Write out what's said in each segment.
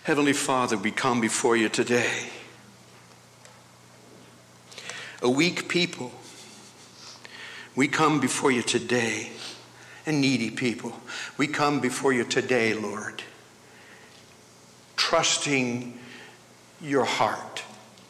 Heavenly Father, we come before you today, a weak people. We come before you today, and needy people. We come before you today, Lord, trusting your heart.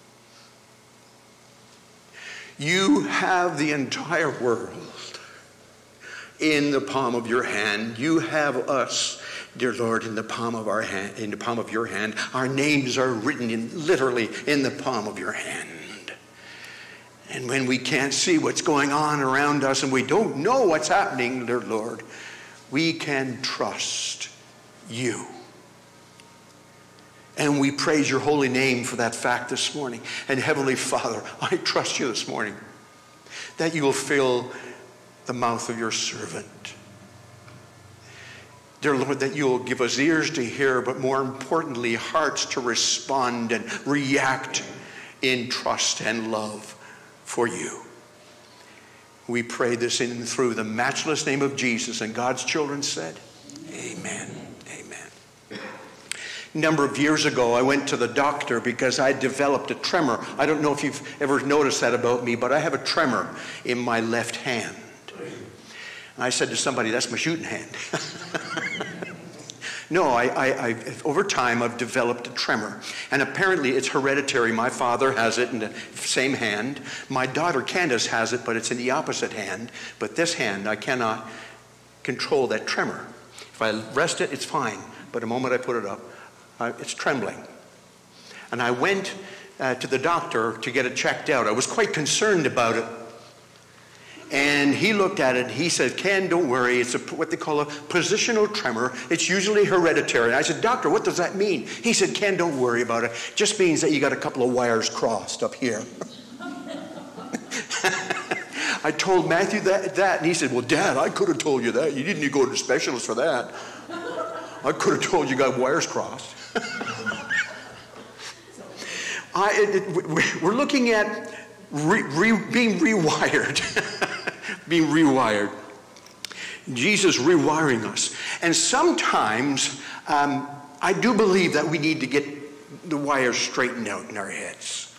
You have the entire world in the palm of your hand. You have us, dear Lord, in the palm of our hand, in the palm of your hand. Our names are written literally in the palm of your hand. And when we can't see what's going on around us and we don't know what's happening, dear Lord, we can trust you. And we praise your holy name for that fact this morning. And Heavenly Father, I trust you this morning that you will fill the mouth of your servant. Dear Lord, that you will give us ears to hear, but more importantly, hearts to respond and react in trust and love for you. We pray this in and through the matchless name of Jesus, and God's children said, amen. Amen. A number of years ago, I went to the doctor because I developed a tremor. I don't know if you've ever noticed that about me, but I have a tremor in my left hand. And I said to somebody, that's my shooting hand. No, I over time, I've developed a tremor. And apparently it's hereditary. My father has it in the same hand. My daughter Candace has it, but it's in the opposite hand. But this hand, I cannot control that tremor. If I rest it, it's fine. But the moment I put it up, it's trembling. And I went to the doctor to get it checked out. I was quite concerned about it. And he looked at it, he said, Ken, don't worry, it's what they call a positional tremor. It's usually hereditary. And I said, doctor, what does that mean? He said, Ken, don't worry about it. It just means that you got a couple of wires crossed up here. I told Matthew that, and he said, well, Dad, I could have told you that. You didn't need to go to the specialist for that. I could have told you got wires crossed. We're looking at being rewired. Being rewired. Jesus rewiring us. And sometimes I do believe that we need to get the wires straightened out in our heads.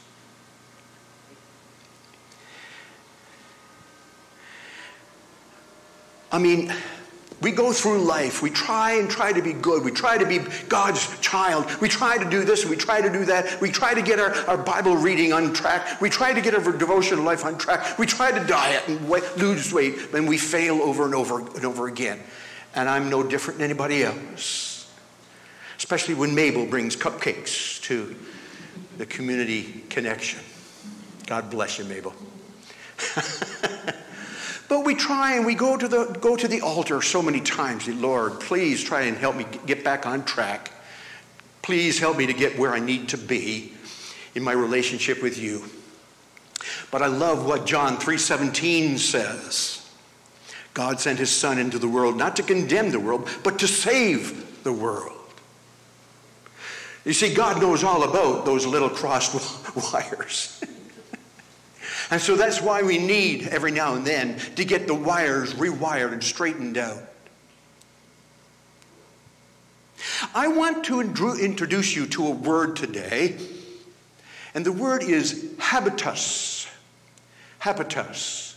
I mean, we go through life. We try to be good. We try to be God's child. We try to do this and we try to do that. We try to get our Bible reading on track. We try to get our devotional life on track. We try to diet and lose weight, and we fail over and over and over again. And I'm no different than anybody else. Especially when Mabel brings cupcakes to the community connection. God bless you, Mabel. But we try and we go to the altar so many times. Lord, please try and help me get back on track. Please help me to get where I need to be in my relationship with you. But I love what John 3:17 says. God sent his Son into the world not to condemn the world, but to save the world. You see, God knows all about those little crossed wires. And so that's why we need every now and then to get the wires rewired and straightened out. I want to introduce you to a word today, and the word is habitus. Habitus.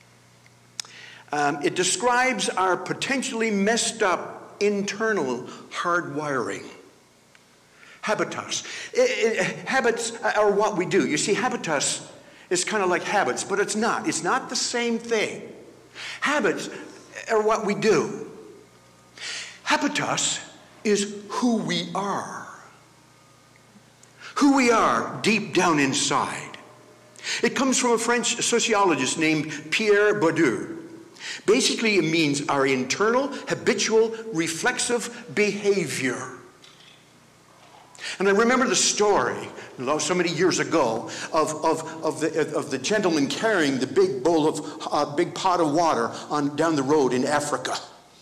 It describes our potentially messed up internal hardwiring. Habitus. Habits are what we do. You see, habitus is kind of like habits, but it's not. It's not the same thing. Habits are what we do. Habitus is who we are. Who we are deep down inside. It comes from a French sociologist named Pierre Bourdieu. Basically, it means our internal, habitual, reflexive behavior. And I remember the story, so many years ago, of the gentleman carrying the big bowl of big pot of water down the road in Africa.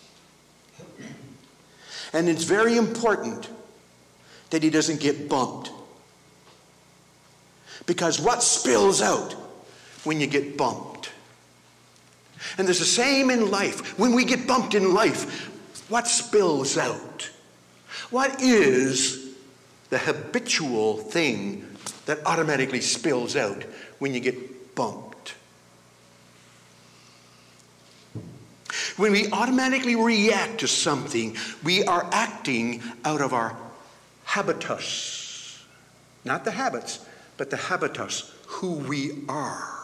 And it's very important that he doesn't get bumped. Because what spills out when you get bumped? And there's the same in life. When we get bumped in life, what spills out? What is the habitual thing that automatically spills out when you get bumped. When we automatically react to something, we are acting out of our habitus. Not the habits, but the habitus, who we are.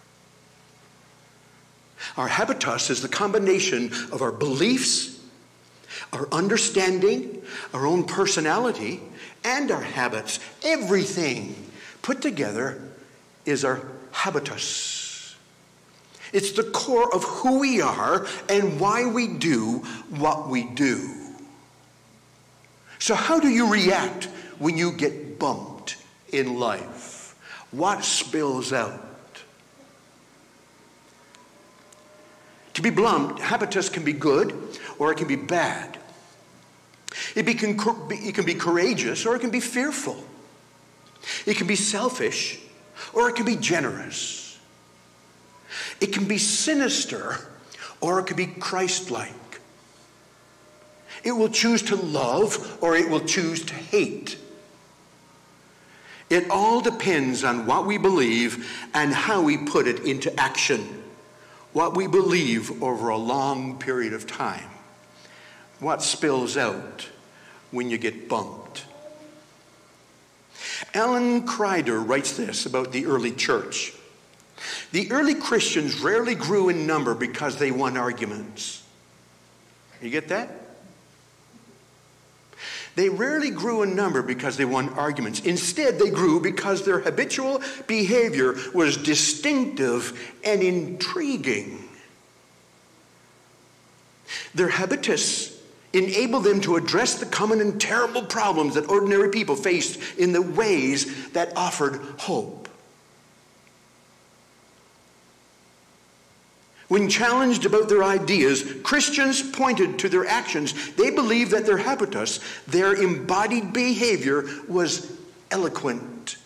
Our habitus is the combination of our beliefs, our understanding, our own personality, and our habits. Everything put together is our habitus. It's the core of who we are and why we do what we do. So how do you react when you get bumped in life? What spills out? To be blunt, habitus can be good or it can be bad. It can be courageous or it can be fearful. It can be selfish or it can be generous. It can be sinister or it can be Christ-like. It will choose to love or it will choose to hate. It all depends on what we believe and how we put it into action. What we believe over a long period of time. What spills out when you get bumped. Alan Kreider writes this about the early church. The early Christians rarely grew in number because they won arguments. You get that? They rarely grew in number because they won arguments. Instead, they grew because their habitual behavior was distinctive and intriguing. Their habitus enabled them to address the common and terrible problems that ordinary people faced in the ways that offered hope. When challenged about their ideas, Christians pointed to their actions. They believed that their habitus, their embodied behavior, was eloquent.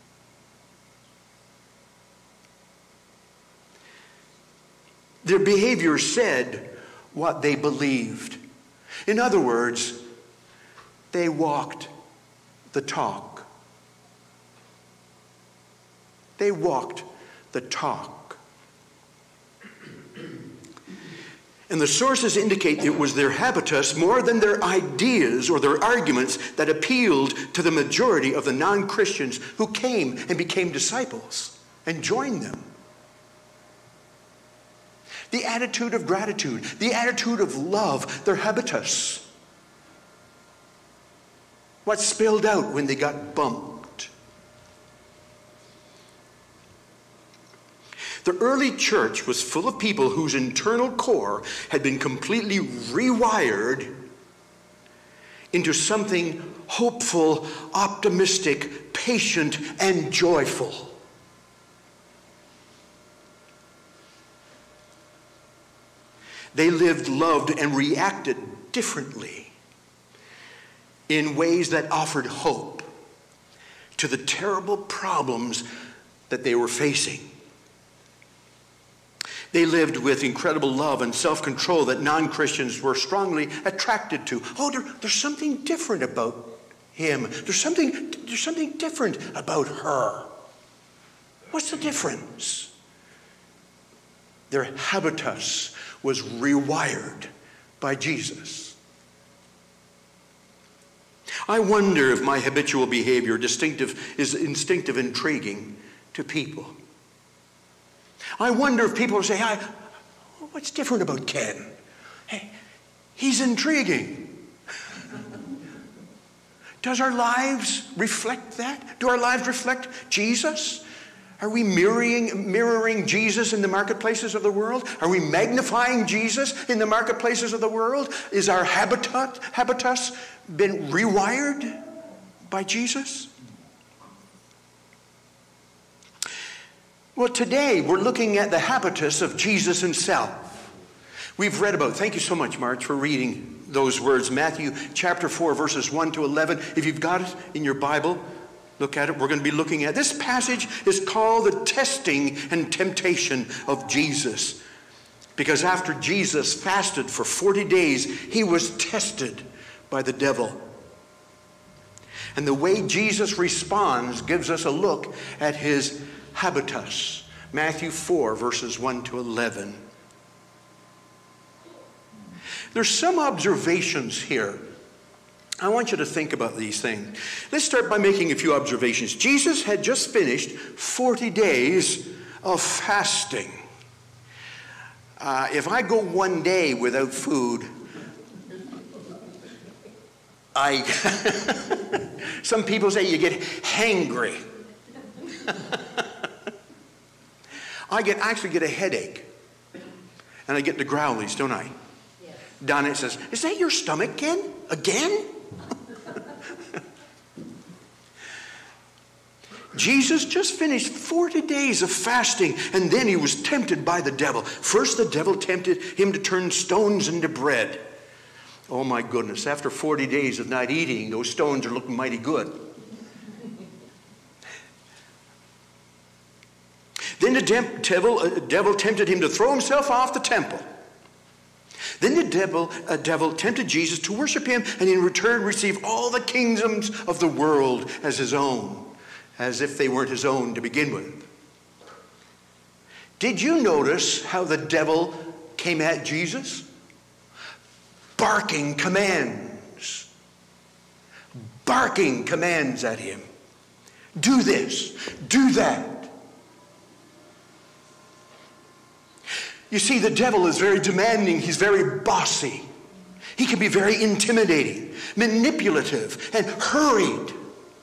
Their behavior said what they believed. In other words, they walked the talk. They walked the talk. And the sources indicate it was their habitus more than their ideas or their arguments that appealed to the majority of the non-Christians who came and became disciples and joined them. The attitude of gratitude, the attitude of love, their habitus. What spilled out when they got bumped? The early church was full of people whose internal core had been completely rewired into something hopeful, optimistic, patient, and joyful. They lived, loved, and reacted differently in ways that offered hope to the terrible problems that they were facing. They lived with incredible love and self-control that non-Christians were strongly attracted to. Oh, there's something different about him. There's something different about her. What's the difference? Their habitus was rewired by Jesus. I wonder if my habitual behavior is instinctive intriguing to people. I wonder if people say, what's different about Ken? Hey, he's intriguing. Does our lives reflect that? Do our lives reflect Jesus? Are we mirroring Jesus in the marketplaces of the world? Are we magnifying Jesus in the marketplaces of the world? Is our habitus been rewired by Jesus? Well, today we're looking at the habitus of Jesus himself. We've read about, thank you so much, March, for reading those words. Matthew chapter 4, verses 1 to 11. If you've got it in your Bible, look at it. We're going to be looking at this passage is called the testing and temptation of Jesus. Because after Jesus fasted for 40 days, he was tested by the devil. And the way Jesus responds gives us a look at his habitus. Matthew 4, verses 1 to 11. There's some observations here. I want you to think about these things. Let's start by making a few observations. Jesus had just finished 40 days of fasting. If I go one day without food, some people say you get hangry. I actually get a headache. And I get the growlies, don't I? Yes. Donna says, "Is that your stomach, Ken? Again?" Jesus just finished 40 days of fasting, and then he was tempted by the devil. First, the devil tempted him to turn stones into bread. Oh my goodness, after 40 days of not eating, those stones are looking mighty good. Then the devil tempted him to throw himself off the temple. Then the devil tempted Jesus to worship him and in return receive all the kingdoms of the world as his own, as if they weren't his own to begin with. Did you notice how the devil came at Jesus? Barking commands. Barking commands at him. Do this, do that. You see, the devil is very demanding. He's very bossy. He can be very intimidating, manipulative, and hurried.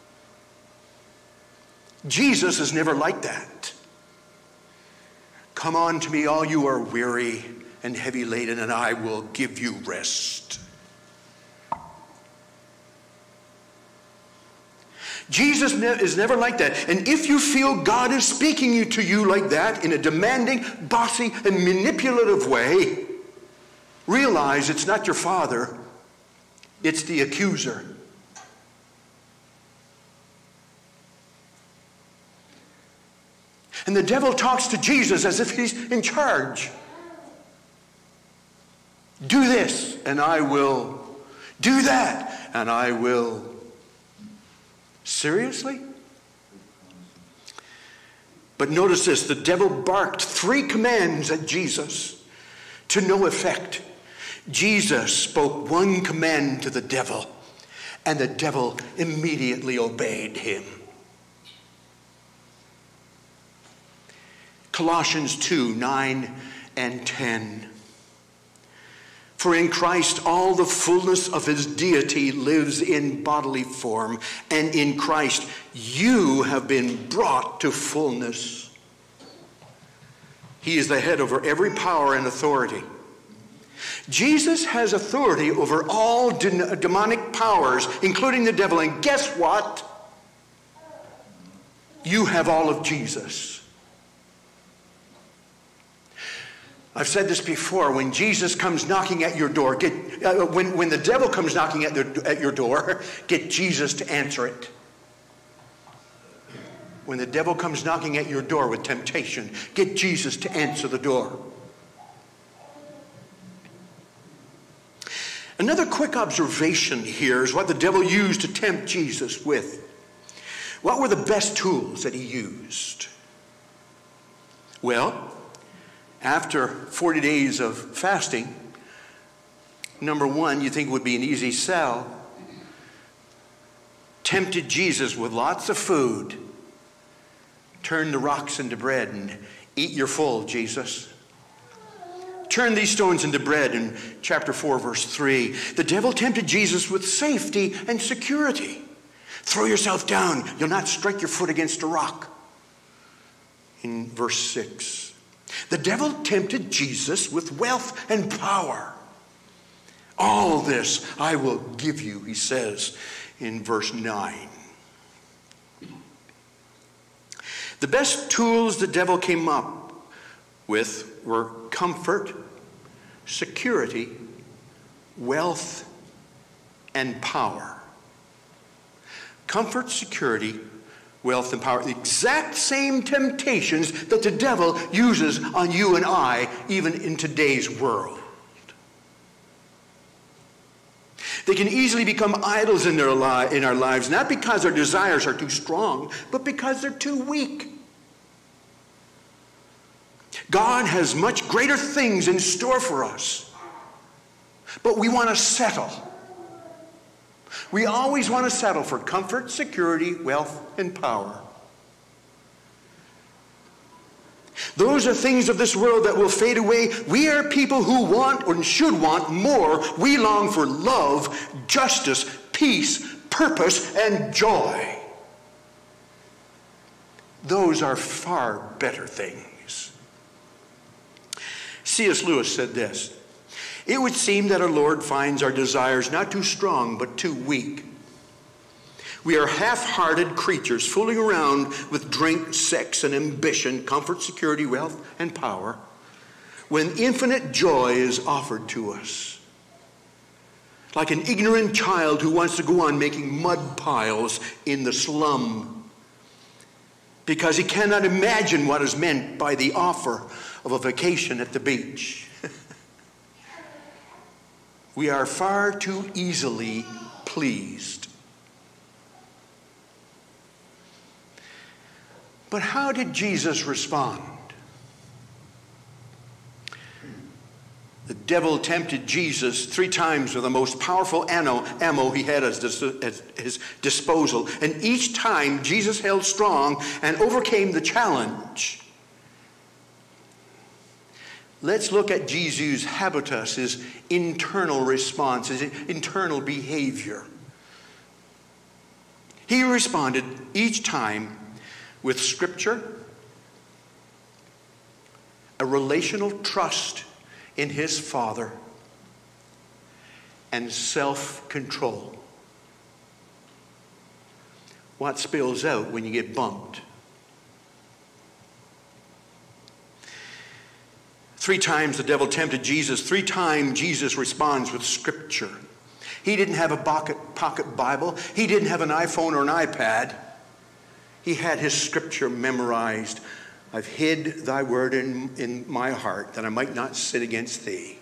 Jesus is never like that. Come on to me, all you are weary and heavy laden, and I will give you rest. Jesus is never like that. And if you feel God is speaking to you like that, in a demanding, bossy, and manipulative way, realize it's not your father, it's the accuser. And the devil talks to Jesus as if he's in charge. Do this, and I will. Do that, and I will. Seriously? But notice this, the devil barked 3 commands at Jesus to no effect. Jesus spoke 1 command to the devil, and the devil immediately obeyed him. Colossians 2, 9 and 10. For in Christ all the fullness of his deity lives in bodily form, and in Christ you have been brought to fullness. He is the head over every power and authority. Jesus has authority over all demonic powers, including the devil. And guess what? You have all of Jesus. I've said this before. When Jesus comes knocking at your door, when the devil comes knocking at your door, get Jesus to answer it. When the devil comes knocking at your door with temptation, get Jesus to answer the door. Another quick observation here is what the devil used to tempt Jesus with. What were the best tools that he used? Well, after 40 days of fasting, number 1, you think would be an easy sell, tempted Jesus with lots of food. Turn the rocks into bread and eat your full, Jesus. Turn these stones into bread in chapter 4, verse 3. The devil tempted Jesus with safety and security. Throw yourself down. You'll not strike your foot against a rock. In verse 6. The devil tempted Jesus with wealth and power. All this I will give you, he says in verse 9. The best tools the devil came up with were comfort, security, wealth, and power. Comfort, security, wealth, and power. The exact same temptations that the devil uses on you and I, even in today's world. They can easily become idols in our lives, not because our desires are too strong, but because they're too weak. God has much greater things in store for us, but we want to settle. We always want to settle for comfort, security, wealth, and power. Those are things of this world that will fade away. We are people who want and should want more. We long for love, justice, peace, purpose, and joy. Those are far better things. C.S. Lewis said this: "It would seem that our Lord finds our desires not too strong, but too weak. We are half-hearted creatures fooling around with drink, sex, and ambition, comfort, security, wealth, and power, when infinite joy is offered to us. Like an ignorant child who wants to go on making mud piles in the slum because he cannot imagine what is meant by the offer of a vacation at the beach." We are far too easily pleased. But how did Jesus respond? The devil tempted Jesus 3 times with the most powerful ammo he had at his disposal. And each time, Jesus held strong and overcame the challenge. Let's look at Jesus' habitus, his internal response, his internal behavior. He responded each time with Scripture, a relational trust in his Father, and self-control. What spills out when you get bumped? 3 times the devil tempted Jesus. 3 times Jesus responds with Scripture. He didn't have a pocket Bible. He didn't have an iPhone or an iPad. He had his Scripture memorized. "I've hid thy word in my heart, that I might not sin against thee."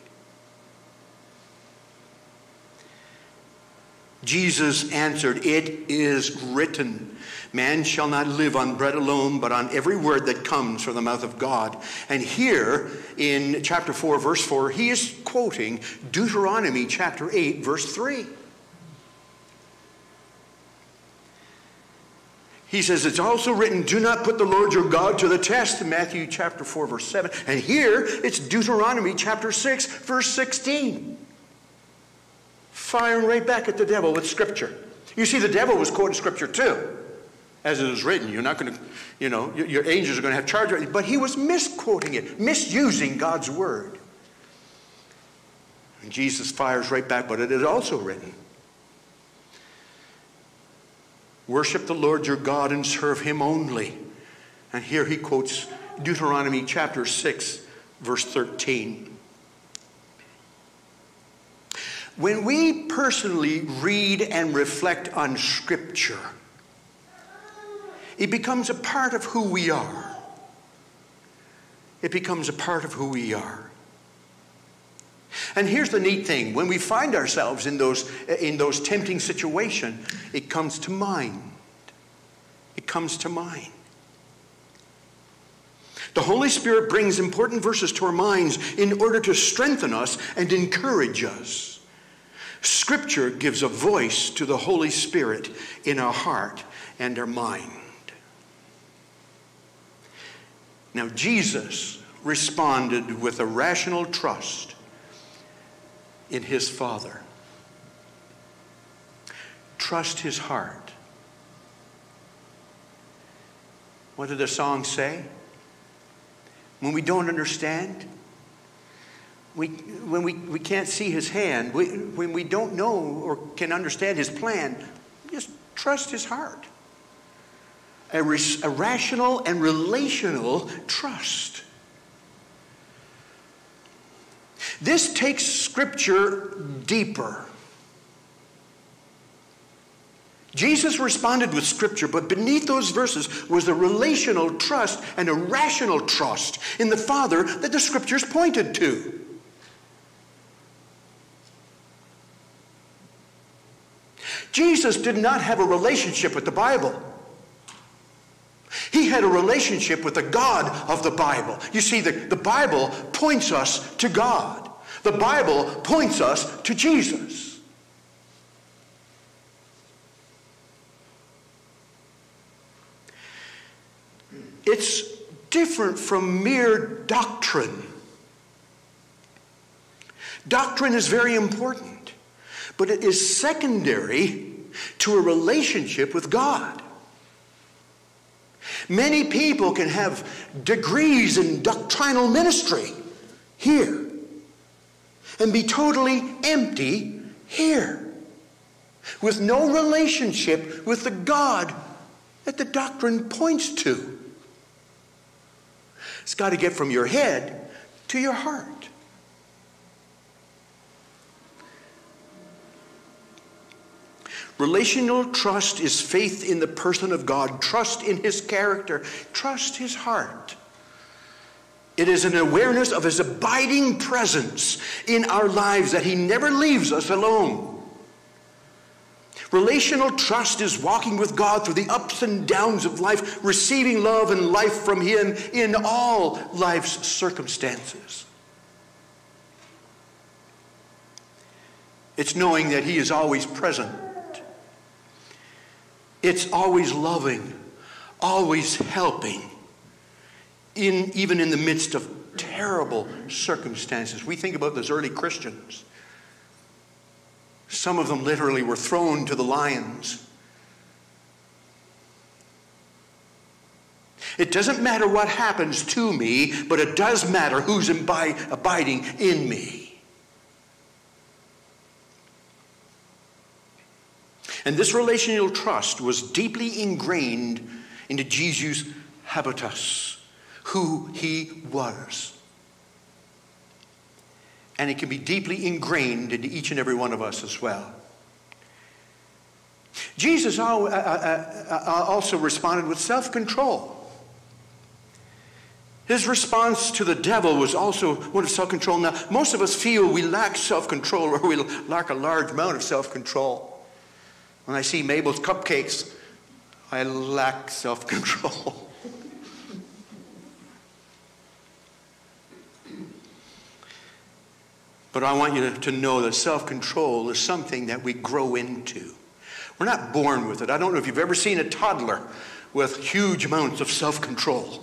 Jesus answered, "It is written, man shall not live on bread alone, but on every word that comes from the mouth of God." And here in chapter 4, verse 4, he is quoting Deuteronomy chapter 8, verse 3. He says, it's also written, "Do not put the Lord your God to the test," in Matthew chapter 4, verse 7. And here, it's Deuteronomy chapter 6, verse 16. Firing right back at the devil with Scripture. You see, the devil was quoting Scripture too. As it is written, you're not going to, your angels are going to have charge of it. But he was misquoting it, misusing God's word. And Jesus fires right back, but it is also written, "Worship the Lord your God and serve him only." And here he quotes Deuteronomy chapter 6, verse 13. When we personally read and reflect on Scripture, it becomes a part of who we are. It becomes a part of who we are. And here's the neat thing. When we find ourselves in those tempting situations, it comes to mind. It comes to mind. The Holy Spirit brings important verses to our minds in order to strengthen us and encourage us. Scripture gives a voice to the Holy Spirit in our heart and our mind. Now, Jesus responded with a rational trust in his Father. Trust his heart. What did the song say? When we don't understand, when we can't see his hand, when we don't know or can understand his plan, just trust his heart. A rational and relational trust. This takes Scripture deeper. Jesus responded with Scripture, but beneath those verses was a relational trust and a rational trust in the Father that the Scriptures pointed to. Jesus did not have a relationship with the Bible. He had a relationship with the God of the Bible. You see, the Bible points us to God. The Bible points us to Jesus. It's different from mere doctrine. Doctrine is very important, but it is secondary to a relationship with God. Many people can have degrees in doctrinal ministry here and be totally empty here, with no relationship with the God that the doctrine points to. It's got to get from your head to your heart. Relational trust is faith in the person of God, trust in His character, trust His heart. It is an awareness of His abiding presence in our lives, that He never leaves us alone. Relational trust is walking with God through the ups and downs of life, receiving love and life from Him in all life's circumstances. It's knowing that He is always present. It's always loving, always helping, even in the midst of terrible circumstances. We think about those early Christians. Some of them literally were thrown to the lions. It doesn't matter what happens to me, but it does matter who's abiding in me. And this relational trust was deeply ingrained into Jesus' habitus, who He was. And it can be deeply ingrained into each and every one of us as well. Jesus also responded with self-control. His response to the devil was also one of self-control. Now, most of us feel we lack self-control, or we lack a large amount of self-control. When I see Mabel's cupcakes, I lack self-control. But I want you to know that self-control is something that we grow into. We're not born with it. I don't know if you've ever seen a toddler with huge amounts of self-control.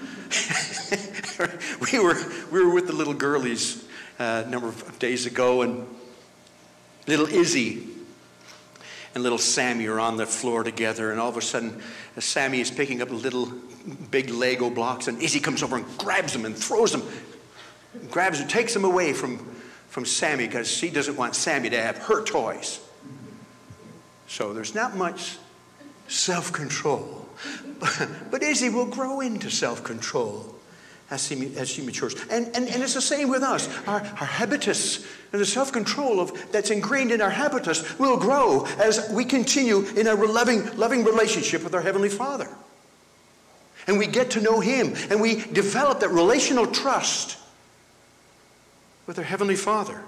we were with the little girlies a number of days ago, and little Izzy and little Sammy are on the floor together, and all of a sudden Sammy is picking up little big Lego blocks, and Izzy comes over and grabs them and throws them, takes them away from Sammy, because she doesn't want Sammy to have her toys. So there's not much self-control. But Izzy will grow into self-control as she matures. And it's the same with us. Our habitus and the self-control that's ingrained in our habitus will grow as we continue in a loving relationship with our Heavenly Father. And we get to know Him, and we develop that relational trust with our Heavenly Father.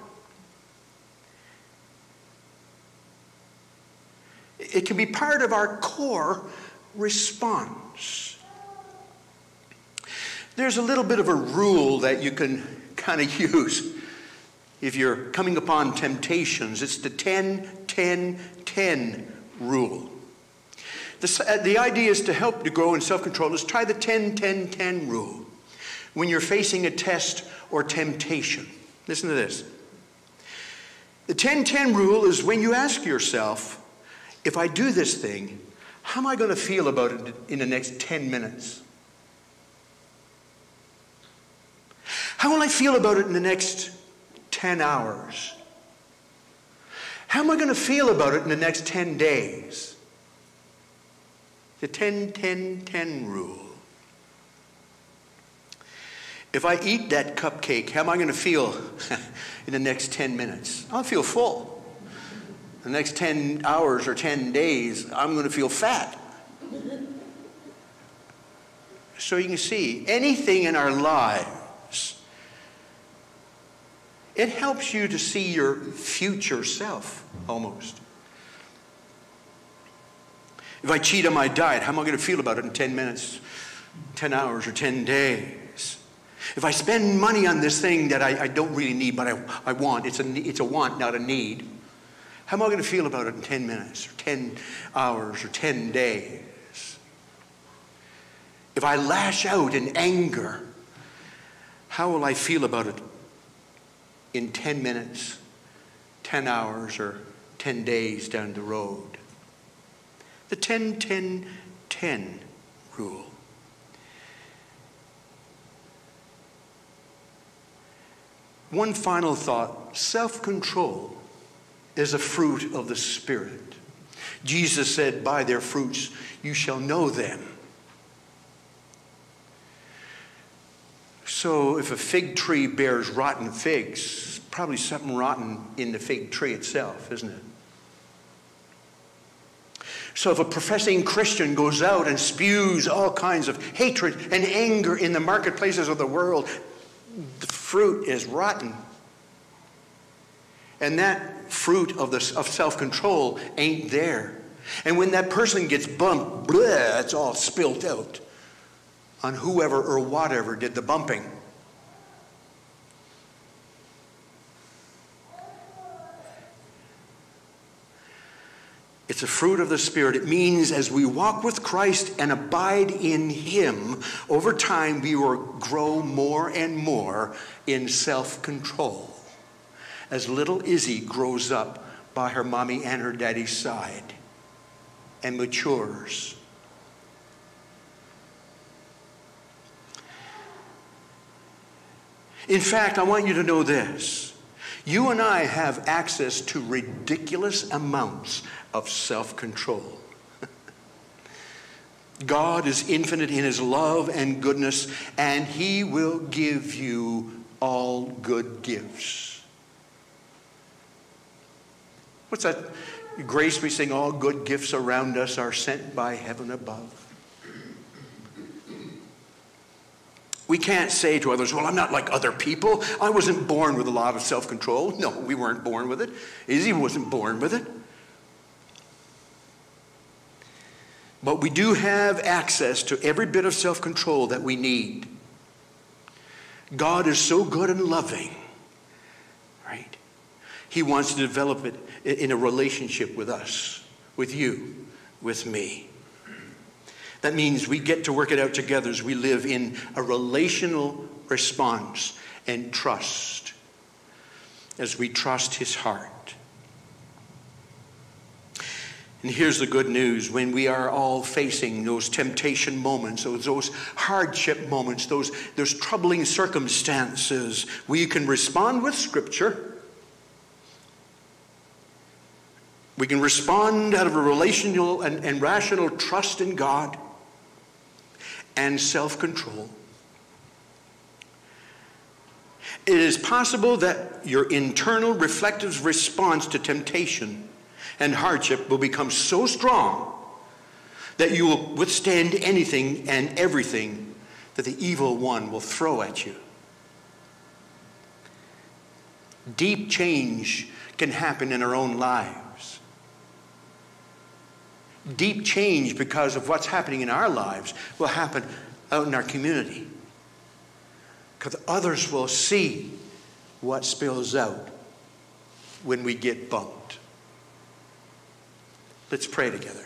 It can be part of our core response. There's a little bit of a rule that you can kind of use if you're coming upon temptations. It's the 10-10-10 rule. The idea is to help you grow in self-control. Is try the 10-10-10 rule when you're facing a test or temptation. Listen to this. The 10-10 rule is when you ask yourself, if I do this thing, how am I going to feel about it in the next 10 minutes? How will I feel about it in the next 10 hours? How am I going to feel about it in the next 10 days? The 10-10-10 rule. If I eat that cupcake, how am I going to feel in the next 10 minutes? I'll feel full. The next 10 hours or 10 days, I'm going to feel fat. So you can see, anything in our lives, it helps you to see your future self, almost. If I cheat on my diet, how am I going to feel about it in 10 minutes, 10 hours, or 10 days? If I spend money on this thing that I don't really need, but I want, it's a want, not a need, how am I going to feel about it in 10 minutes, or 10 hours, or 10 days? If I lash out in anger, how will I feel about it in 10 minutes, 10 hours, or 10 days down the road? The 10-10-10 rule. One final thought. Self-control is a fruit of the Spirit. Jesus said, by their fruits you shall know them. So if a fig tree bears rotten figs, probably something rotten in the fig tree itself, isn't it? So if a professing Christian goes out and spews all kinds of hatred and anger in the marketplaces of the world, the fruit is rotten. And that fruit of self-control ain't there. And when that person gets bumped, blah, it's all spilt out on whoever or whatever did the bumping. It's a fruit of the Spirit. It means as we walk with Christ and abide in Him, over time we will grow more and more in self-control. As little Izzy grows up by her mommy and her daddy's side and matures. In fact, I want you to know this. You and I have access to ridiculous amounts of self-control. God is infinite in His love and goodness, and He will give you all good gifts. What's that grace we sing? All good gifts around us are sent by heaven above. We can't say to others, well, I'm not like other people. I wasn't born with a lot of self-control. No, we weren't born with it. Izzy wasn't born with it. But we do have access to every bit of self-control that we need. God is so good and loving, right? He wants to develop it in a relationship with us, with you, with me. That means we get to work it out together as we live in a relational response and trust, as we trust His heart. And here's the good news. When we are all facing those temptation moments, those hardship moments, those troubling circumstances, we can respond with Scripture. We can respond out of a relational and rational trust in God and self-control. It is possible that your internal reflective response to temptation and hardship will become so strong that you will withstand anything and everything that the evil one will throw at you. Deep change can happen in our own lives. Deep change because of what's happening in our lives will happen out in our community. Because others will see what spills out when we get bumped. Let's pray together.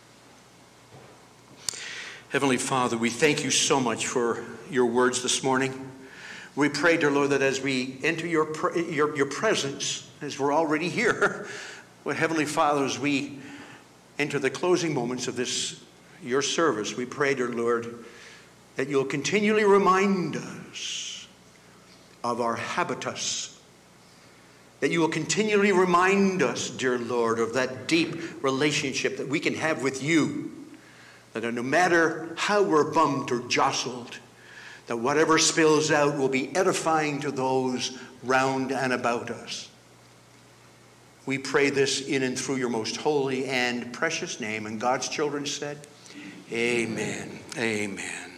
Heavenly Father, we thank you so much for your words this morning. We pray, dear Lord, that as we enter your presence, as we're already here, well, Heavenly Father, as we enter the closing moments of this, your service, we pray, dear Lord, that you'll continually remind us of our habitus, that you will continually remind us, dear Lord, of that deep relationship that we can have with you, that no matter how we're bumped or jostled, that whatever spills out will be edifying to those round and about us. We pray this in and through your most holy and precious name. And God's children said, amen. Amen.